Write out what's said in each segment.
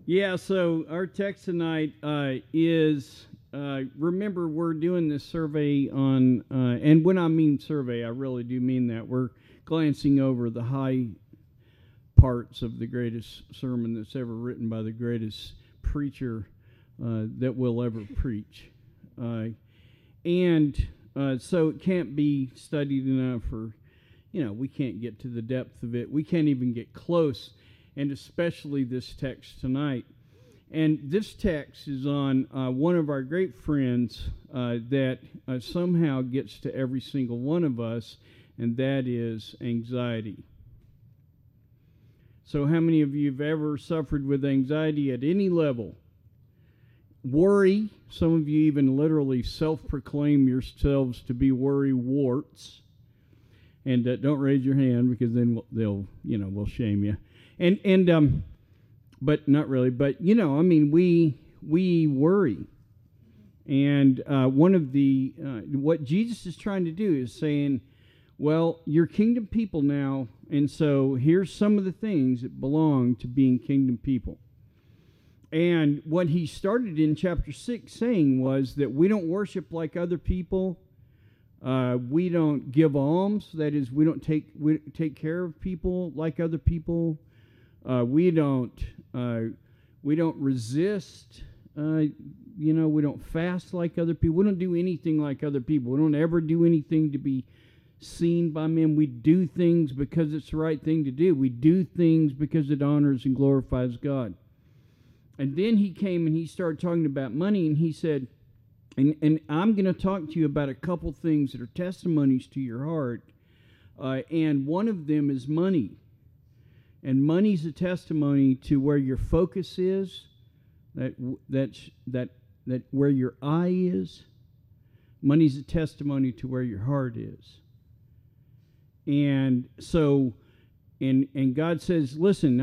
Yeah, so our text tonight is remember, we're doing this survey on, and when I mean survey, I really do mean that. We're glancing over the high parts of the greatest sermon that's ever written by the greatest preacher that will ever preach. And so it can't be studied enough, or, we can't get to the depth of it. We can't even get close, and especially this text tonight. And this text is on one of our great friends that somehow gets to every single one of us, and that is anxiety. So how many of you have ever suffered with anxiety at any level? Worry. Some of you even literally self-proclaim yourselves to be worry-warts. And don't raise your hand, because then we'll shame you. And but not really. But we worry. And one of the what Jesus is trying to do is saying, well, you're kingdom people now, and so here's some of the things that belong to being kingdom people. And what he started in chapter 6 saying was that we don't worship like other people. We don't give alms. That is, we don't take care of people like other people. We don't resist. We don't fast like other people. We don't do anything like other people. We don't ever do anything to be seen by men. We do things because it's the right thing to do. We do things because it honors and glorifies God. And then he came and he started talking about money, and he said, and I'm going to talk to you about a couple things that are testimonies to your heart, and one of them is money. And money's a testimony to where your focus is, that where your eye is. Money's a testimony to where your heart is. And so, and God says, listen,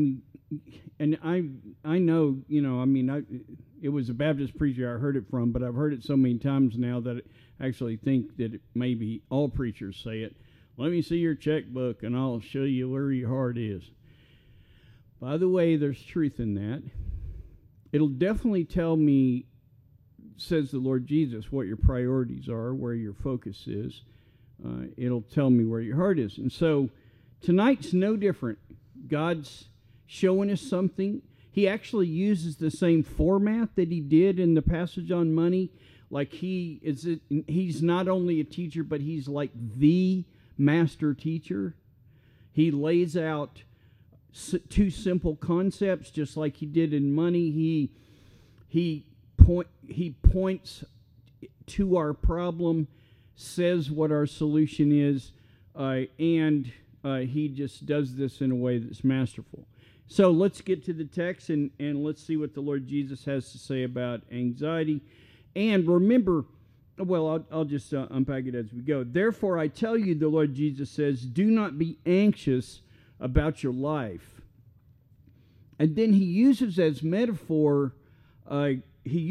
I know, it was a Baptist preacher I heard it from, but I've heard it so many times now that I actually think that maybe all preachers say it. Let me see your checkbook, and I'll show you where your heart is. By the way, there's truth in that. It'll definitely tell me, says the Lord Jesus, what your priorities are, where your focus is. It'll tell me where your heart is. And so tonight's no different. God's showing us something. He actually uses the same format that he did in the passage on money. Like he's not only a teacher, but he's like the master teacher. He lays out two simple concepts, just like he did in money. He points to our problem, says what our solution is, and he just does this in a way that's masterful. So let's get to the text and let's see what the Lord Jesus has to say about anxiety. And remember, well, I'll just unpack it as we go. Therefore, I tell you, the Lord Jesus says, do not be anxious about your life. And then he uses as metaphor, what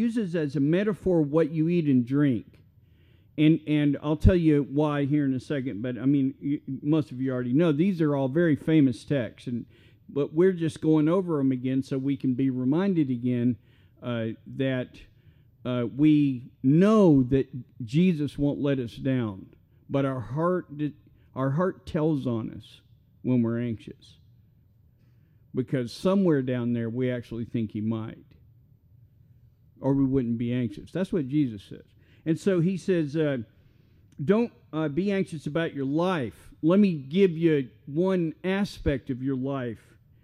you eat and drink. And I'll tell you why here in a second, but most of you already know, these are all very famous texts, but we're just going over them again so we can be reminded again that we know that Jesus won't let us down, but our heart tells on us when we're anxious, because somewhere down there we actually think he might, or we wouldn't be anxious. That's what Jesus says. And so he says, don't be anxious about your life. Let me give you one aspect of your life,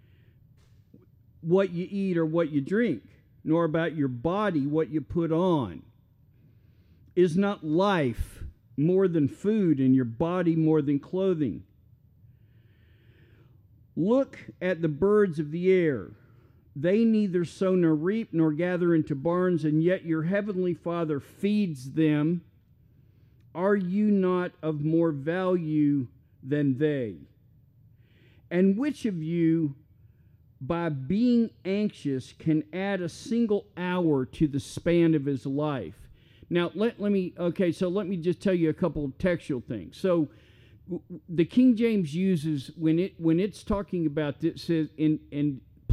what you eat or what you drink, nor about your body, what you put on. Is not life more than food, and your body more than clothing? Look at the birds of the air. They neither sow nor reap nor gather into barns, and yet your heavenly Father feeds them. Are you not of more value than they? And which of you, by being anxious, can add a single hour to the span of his life? Now, let me just tell you a couple of textual things. So the King James uses, when it's talking about this, says in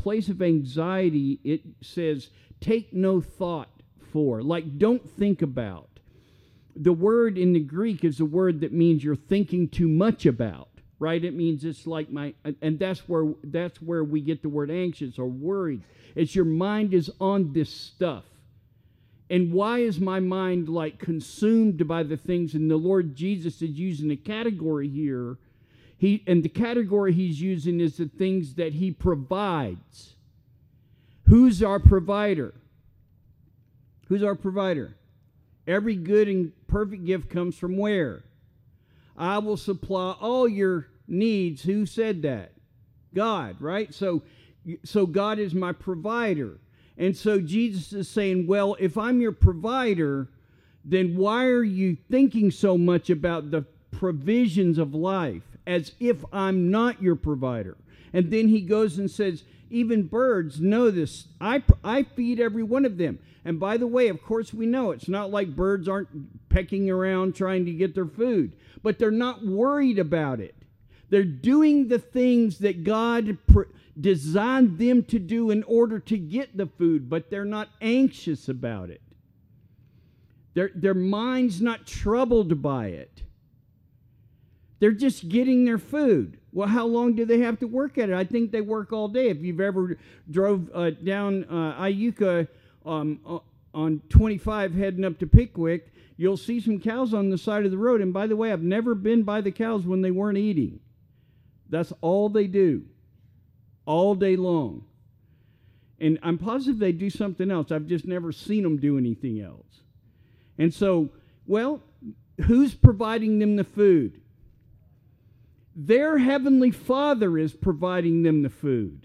place of anxiety, it says, take no thought for. Like, don't think about. The word in the Greek is a word that means you're thinking too much about, right? It means it's like and that's where we get the word anxious or worried. It's your mind is on this stuff. And why is my mind like consumed by the things? And the Lord Jesus is using a category here. And the category he's using is the things that he provides. Who's our provider? Who's our provider? Every good and perfect gift comes from where? I will supply all your needs. Who said that? God, right? So God is my provider. And so Jesus is saying, well, if I'm your provider, then why are you thinking so much about the provisions of life as if I'm not your provider? And then he goes and says, even birds know this. I feed every one of them. And by the way, of course we know it's not like birds aren't pecking around trying to get their food, but they're not worried about it. They're doing the things that God designed them to do in order to get the food, but they're not anxious about it. Their mind's not troubled by it. They're just getting their food. Well, how long do they have to work at it? I think they work all day. If you've ever drove down Iuka on 25 heading up to Pickwick, you'll see some cows on the side of the road. And by the way, I've never been by the cows when they weren't eating. That's all they do, all day long. And I'm positive they do something else. I've just never seen them do anything else. And so, well, who's providing them the food? Their heavenly Father is providing them the food.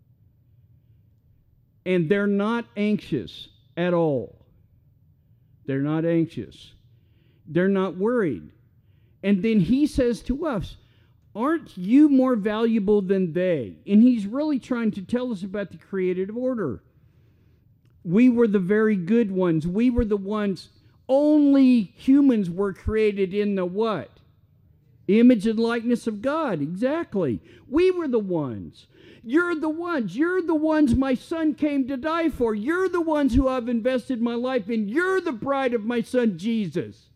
And they're not anxious at all. They're not anxious. They're not worried. And then he says to us, aren't you more valuable than they? And he's really trying to tell us about the created order. We were the very good ones. We were the ones, only humans were created in the what? Image and likeness of God. Exactly. We were the ones. You're the ones. You're the ones my son came to die for. You're the ones who I've invested my life in. You're the bride of my son Jesus.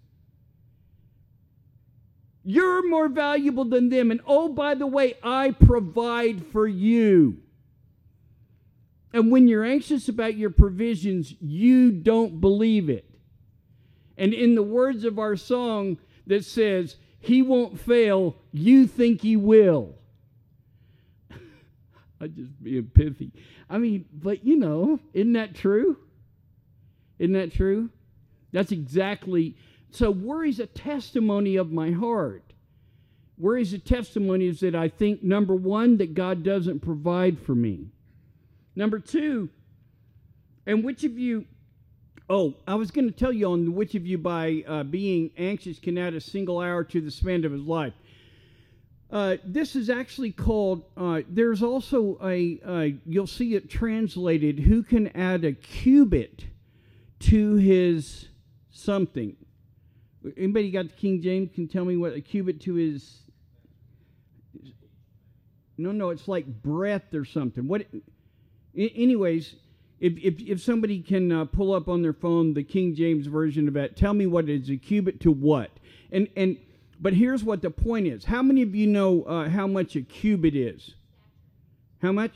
You're more valuable than them. And oh, by the way, I provide for you. And when you're anxious about your provisions, you don't believe it. And in the words of our song that says, he won't fail, you think he will. I'm just being pithy. I mean, but you know, isn't that true? Isn't that true? That's exactly. So worry's a testimony of my heart. Worry's a testimony is that I think, number one, that God doesn't provide for me. Number two, and which of you, I was going to tell you on which of you by being anxious can add a single hour to the span of his life. This is actually called, there's also you'll see it translated, who can add a cubit to his something. Anybody got the King James can tell me what a cubit to his, no, it's like breadth or something. What? Anyways, if somebody can pull up on their phone the King James version of that, tell me what is a cubit to what. But here's what the point is. How many of you know how much a cubit is? How much?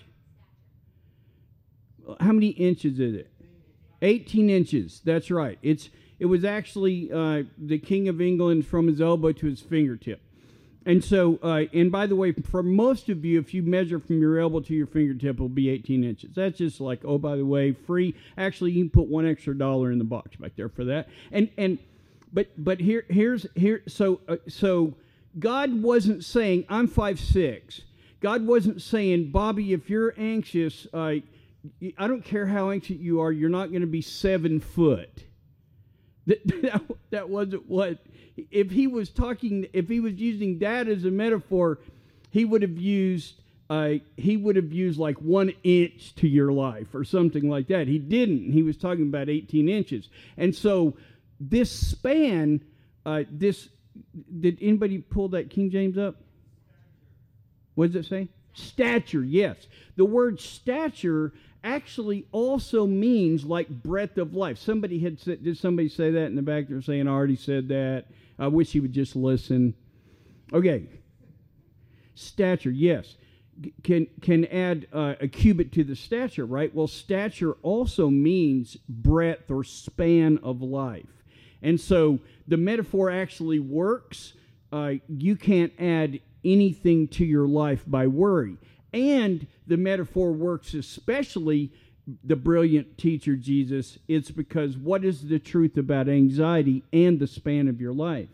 How many inches is it? 18 inches. That's right. It was actually the King of England from his elbow to his fingertip. And so, and by the way, for most of you, if you measure from your elbow to your fingertip, it'll be 18 inches. That's just like, oh, by the way, free. Actually, you can put $1 extra in the box back there for that. But here's so God wasn't saying I'm 5'6". God wasn't saying, Bobby, if you're anxious, I don't care how anxious you are, you're not going to be 7 foot. That wasn't what. If he was using that as a metaphor, he would have used like 1 inch to your life or something like that. He didn't. He was talking about 18 inches. And so this span, did anybody pull that King James up? What does it say? Stature, yes. The word stature actually also means like breadth of life. Somebody had said, did somebody say that in the back? They're saying, I already said that. I wish he would just listen. Okay. Stature, yes. Can add a cubit to the stature, right? Well, stature also means breadth or span of life. And so the metaphor actually works. You can't add anything to your life by worry. And the metaphor works especially, the brilliant teacher Jesus, it's because what is the truth about anxiety and the span of your life?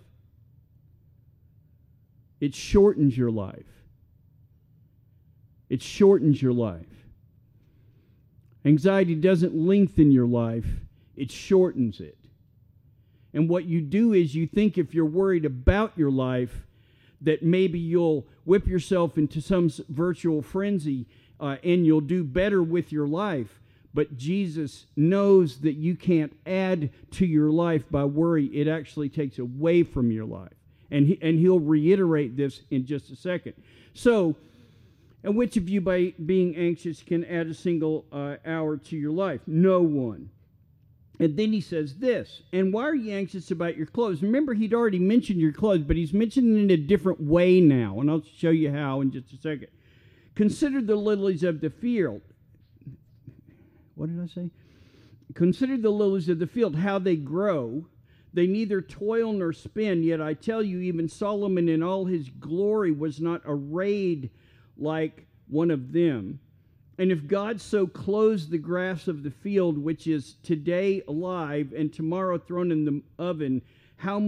It shortens your life. It shortens your life. Anxiety doesn't lengthen your life, it shortens it. And what you do is you think if you're worried about your life, that maybe you'll whip yourself into some virtual frenzy and you'll do better with your life. But Jesus knows that you can't add to your life by worry. It actually takes away from your life. And he'll reiterate this in just a second. So, and which of you by being anxious can add a single hour to your life? No one. And then he says this, and why are you anxious about your clothes? Remember, he'd already mentioned your clothes, but he's mentioning it in a different way now, and I'll show you how in just a second. Consider the lilies of the field. What did I say? Consider the lilies of the field, how they grow. They neither toil nor spin, yet I tell you, even Solomon in all his glory was not arrayed like one of them. And if God so clothes the grass of the field, which is today alive and tomorrow thrown in the oven, how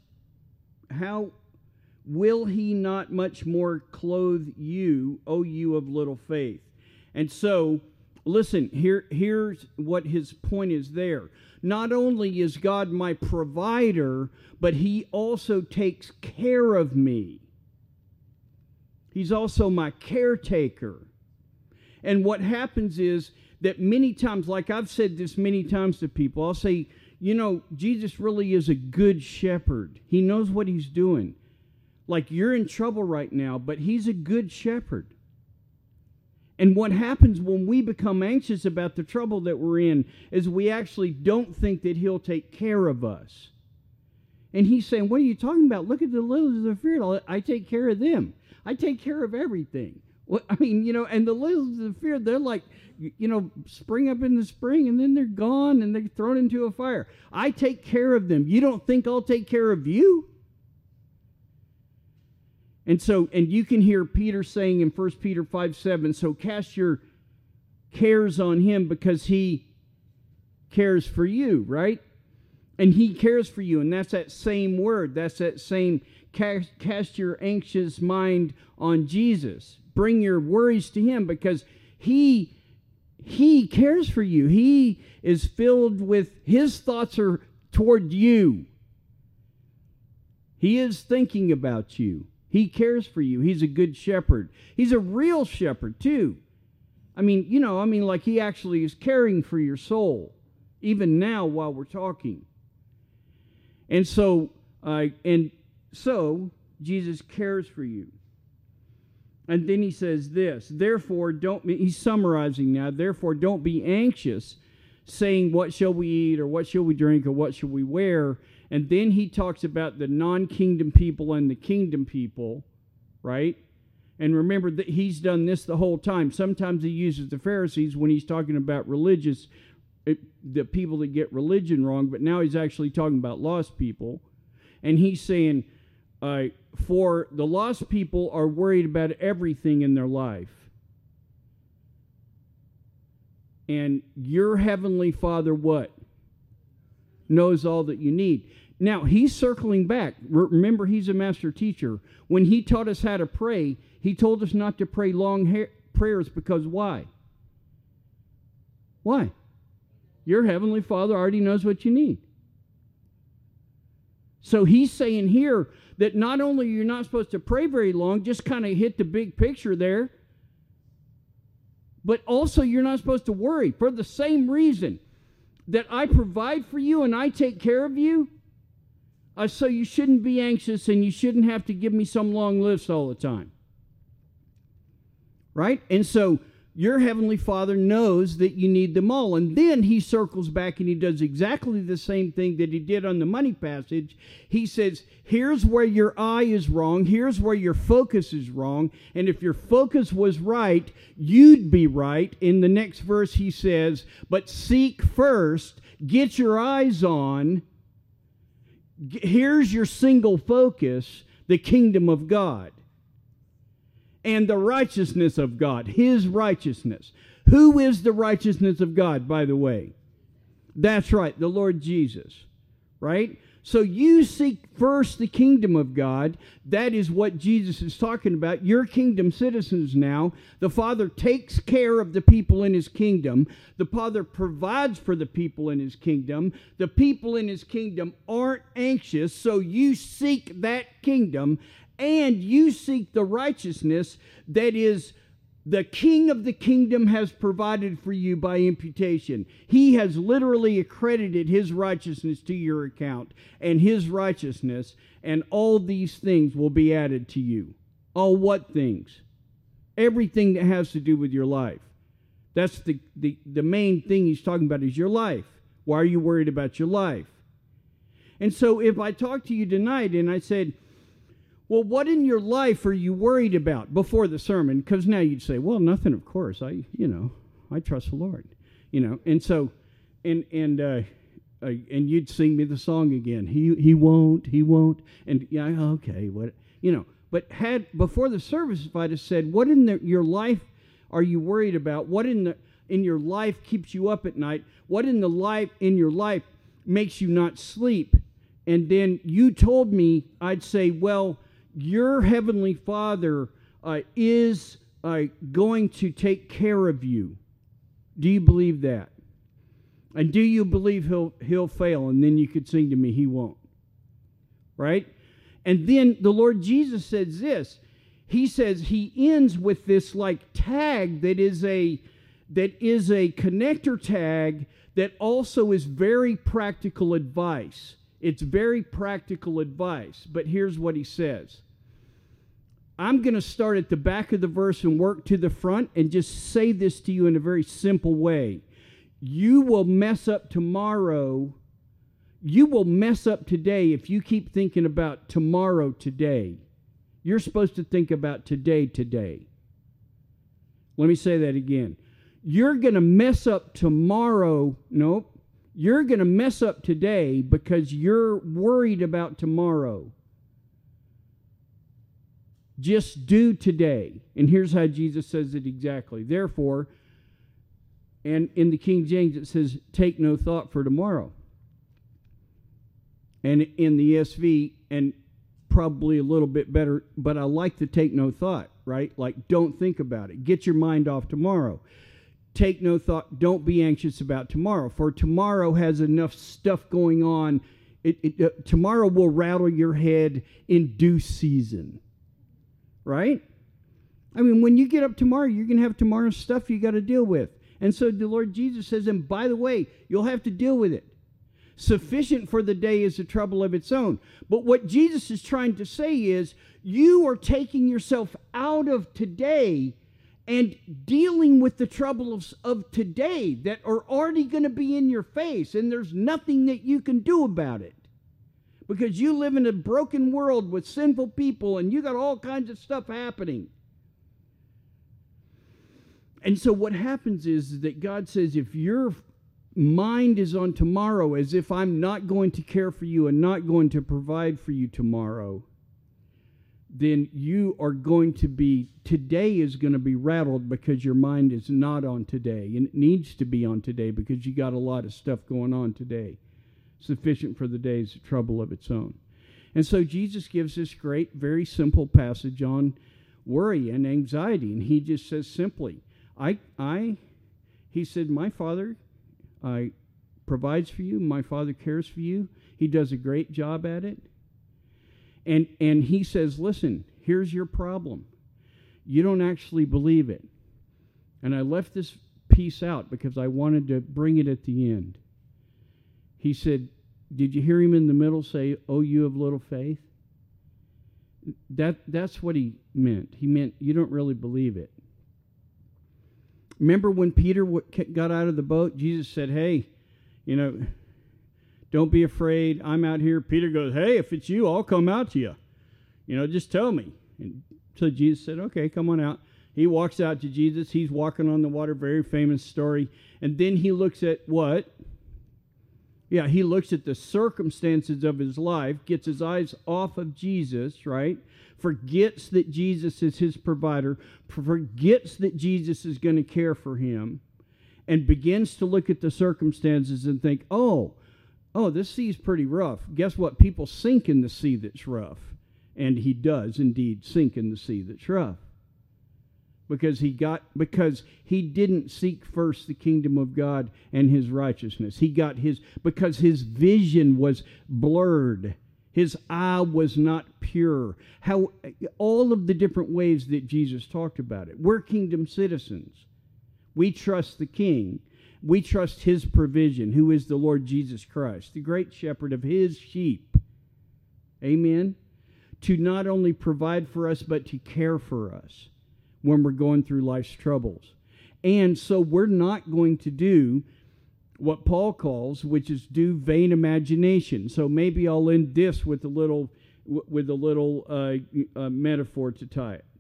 will he not much more clothe you, O you of little faith? And so, listen, here's what his point is there. Not only is God my provider, but he also takes care of me. He's also my caretaker. And what happens is that many times, like I've said this many times to people, I'll say, you know, Jesus really is a good shepherd. He knows what he's doing. Like you're in trouble right now, but he's a good shepherd. And what happens when we become anxious about the trouble that we're in is we actually don't think that he'll take care of us. And he's saying, what are you talking about? Look at the lilies of the field. I take care of them. I take care of everything. Well, I mean, you know, and the lilies of the field, they're like, you know, spring up in the spring and then they're gone and they're thrown into a fire. I take care of them. You don't think I'll take care of you? And so, and you can hear Peter saying in 1 Peter 5:7, so cast your cares on him because he cares for you, right? And he cares for you. And that's that same word. That's that same cast your anxious mind on Jesus. Bring your worries to him because he cares for you. He is filled with, his thoughts are toward you. He is thinking about you. He cares for you. He's a good shepherd. He's a real shepherd too. I mean, you know, like he actually is caring for your soul, even now while we're talking. And so Jesus cares for you. And then he says this, therefore he's summarizing now, therefore don't be anxious, saying what shall we eat or what shall we drink or what shall we wear. And then he talks about the non-kingdom people and the kingdom people, right? And remember that he's done this the whole time. Sometimes he uses the Pharisees when he's talking about the people that get religion wrong, but now he's actually talking about lost people. And he's saying, for the lost people are worried about everything in their life. And your heavenly Father what? Knows all that you need. Now, he's circling back. Remember, he's a master teacher. When he taught us how to pray, he told us not to pray long prayers because why? Why? Your heavenly Father already knows what you need. So he's saying here that not only you're not supposed to pray very long, just kind of hit the big picture there, but also you're not supposed to worry for the same reason that I provide for you and I take care of you. So you shouldn't be anxious and you shouldn't have to give me some long list all the time. right? And so your Heavenly Father knows that you need them all. And then he circles back and he does exactly the same thing that he did on the money passage. He says, here's where your eye is wrong. Here's where your focus is wrong. And if your focus was right, you'd be right. In the next verse he says, but seek first, get your eyes on, here's your single focus, the kingdom of God. And the righteousness of God, his righteousness. Who is the righteousness of God, by the way? That's right, the Lord Jesus, right? So you seek first the kingdom of God. That is what Jesus is talking about. You're kingdom citizens now. The Father takes care of the people in his kingdom. The Father provides for the people in his kingdom. The people in his kingdom aren't anxious, so you seek that kingdom. And you seek the righteousness that is the King of the kingdom has provided for you by imputation. He has literally accredited his righteousness to your account, and his righteousness, and all these things will be added to you. All what things? Everything that has to do with your life. That's the main thing he's talking about is your life. Why are you worried about your life? And so if I talk to you tonight and I said, well, what in your life are you worried about before the sermon? Because now you'd say, well, nothing, of course. I trust the Lord. And so, and you'd sing me the song again. He won't. And yeah, okay, what, But before the service, if I'd have said, what in your life are you worried about? What in your life keeps you up at night? What in your life makes you not sleep? And then you told me, I'd say, well, your Heavenly Father is going to take care of you. Do you believe that? And do you believe he'll fail? And then you could sing to me, he won't. Right? And then the Lord Jesus says this. He says he ends with this tag that is a connector tag that also is very practical advice. It's very practical advice, but here's what he says. I'm going to start at the back of the verse and work to the front and just say this to you in a very simple way. You will mess up tomorrow. You will mess up today if you keep thinking about tomorrow today. You're supposed to think about today. Let me say that again. You're going to mess up tomorrow. Nope. You're going to mess up today because you're worried about tomorrow. Just do today. And here's how Jesus says it exactly. Therefore, and in the King James it says, take no thought for tomorrow. And in the ESV, and probably a little bit better, but I like to take no thought, right? Like, don't think about it. Get your mind off tomorrow. Take no thought. Don't be anxious about tomorrow, for tomorrow has enough stuff going on. Tomorrow will rattle your head in due season, right? I mean, when you get up tomorrow, you're going to have tomorrow's stuff you got to deal with. And so the Lord Jesus says, and by the way, you'll have to deal with it. Sufficient for the day is the trouble of its own. But what Jesus is trying to say is, you are taking yourself out of today and dealing with the troubles of today that are already going to be in your face, and there's nothing that you can do about it. Because you live in a broken world with sinful people, and you got all kinds of stuff happening. And so what happens is that God says, if your mind is on tomorrow, as if I'm not going to care for you and not going to provide for you tomorrow, then you are going to be, today is going to be rattled because your mind is not on today. And it needs to be on today because you got a lot of stuff going on today. Sufficient for the day is a trouble of its own. And so Jesus gives this great, very simple passage on worry and anxiety. And he just says simply, he said, my Father provides for you. My Father cares for you. He does a great job at it. And he says, listen, here's your problem. You don't actually believe it. And I left this piece out because I wanted to bring it at the end. He said, did you hear him in the middle say, oh, you have little faith? That's what he meant. He meant you don't really believe it. Remember when Peter got out of the boat? Jesus said, hey, don't be afraid. I'm out here. Peter goes, hey, if it's you, I'll come out to you. Just tell me. And so Jesus said, okay, come on out. He walks out to Jesus. He's walking on the water, very famous story. And then he looks at what? Yeah, he looks at the circumstances of his life, gets his eyes off of Jesus, right? Forgets that Jesus is his provider, forgets that Jesus is going to care for him, and begins to look at the circumstances and think, oh, this sea's pretty rough. Guess what? People sink in the sea that's rough. And he does indeed sink in the sea that's rough. Because he didn't seek first the kingdom of God and his righteousness. Because his vision was blurred. His eye was not pure. All of the different ways that Jesus talked about it. We're kingdom citizens. We trust the King. We trust his provision, who is the Lord Jesus Christ, the great shepherd of his sheep. Amen? To not only provide for us, but to care for us when we're going through life's troubles. And so we're not going to do what Paul calls, which is do vain imagination. So maybe I'll end this with a little metaphor to tie it.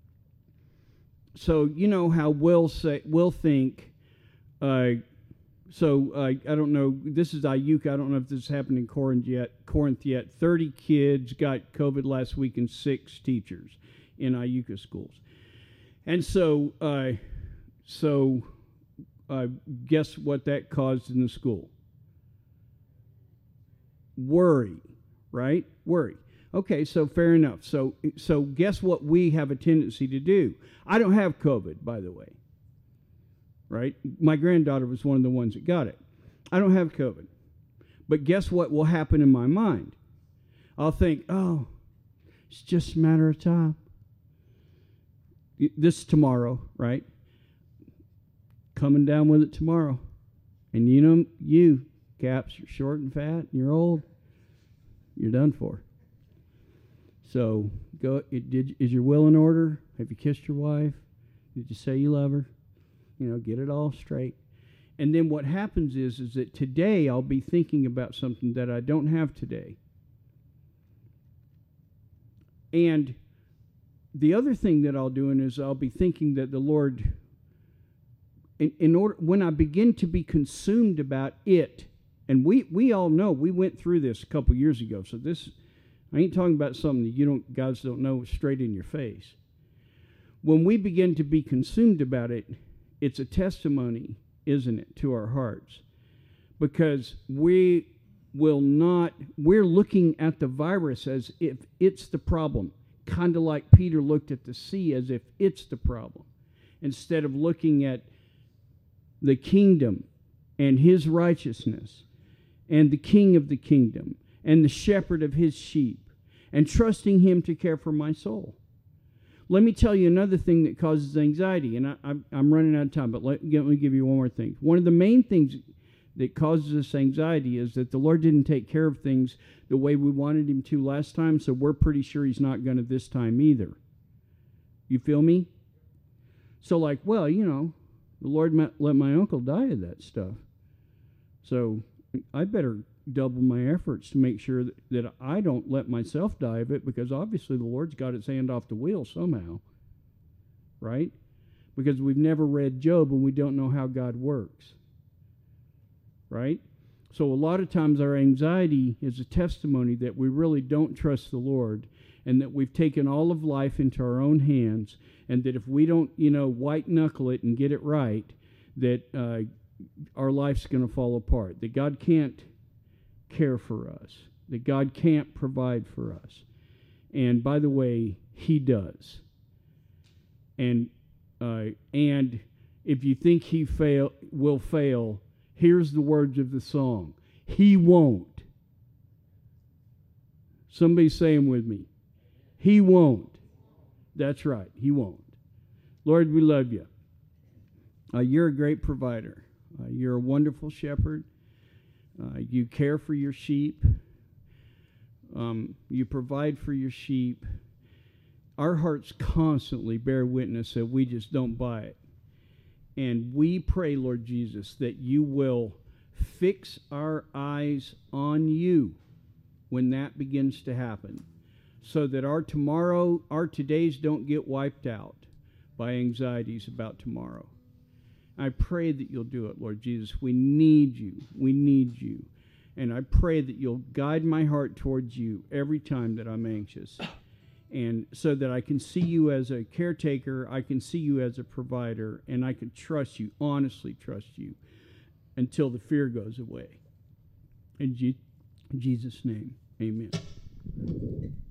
So you know how we'll think. I don't know. This is Iuka. I don't know if this has happened in Corinth yet. 30 kids got COVID last week and 6 teachers in Iuka schools. And so guess what that caused in the school? Worry, right? Worry. Okay, so fair enough. So guess what we have a tendency to do? I don't have COVID, by the way. Right? My granddaughter was one of the ones that got it. I don't have COVID. But guess what will happen in my mind? I'll think, oh, it's just a matter of time. This tomorrow, right? Coming down with it tomorrow. And you, Caps, you're short and fat, and you're old. You're done for. So, is your will in order? Have you kissed your wife? Did you say you love her? Get it all straight. And then what happens is that today I'll be thinking about something that I don't have today. And the other thing that I'll do is I'll be thinking that the Lord, when I begin to be consumed about it, and we all know, we went through this a couple years ago, so I ain't talking about something that guys don't know straight in your face. When we begin to be consumed about it, it's a testimony, isn't it, to our hearts? Because we're looking at the virus as if it's the problem, kind of like Peter looked at the sea as if it's the problem, instead of looking at the kingdom and his righteousness and the king of the kingdom and the shepherd of his sheep and trusting him to care for my soul. Let me tell you another thing that causes anxiety, and I'm running out of time, but let me give you one more thing. One of the main things that causes us anxiety is that the Lord didn't take care of things the way we wanted him to last time, so we're pretty sure he's not going to this time either. You feel me? So the Lord let my uncle die of that stuff. So I better double my efforts to make sure that I don't let myself die of it, because obviously the Lord's got his hand off the wheel somehow, right? Because we've never read Job and we don't know how God works, right? So a lot of times our anxiety is a testimony that we really don't trust the Lord, and that we've taken all of life into our own hands, and that if we don't, white knuckle it and get it right, that our life's going to fall apart, that God can't care for us, that God can't provide for us. And by the way, he does. And if you think he will fail, here's the words of the song. He won't. Somebody's saying with me, he won't. That's right, he won't. Lord, we love you. You're a great provider. You're a wonderful shepherd. You care for your sheep. You provide for your sheep. Our hearts constantly bear witness that we just don't buy it. And we pray, Lord Jesus, that you will fix our eyes on you when that begins to happen, so that our todays don't get wiped out by anxieties about tomorrow. I pray that you'll do it, Lord Jesus. We need you. We need you. And I pray that you'll guide my heart towards you every time that I'm anxious. And so that I can see you as a caretaker, I can see you as a provider, and I can trust you, honestly trust you, until the fear goes away. In Jesus' name, amen.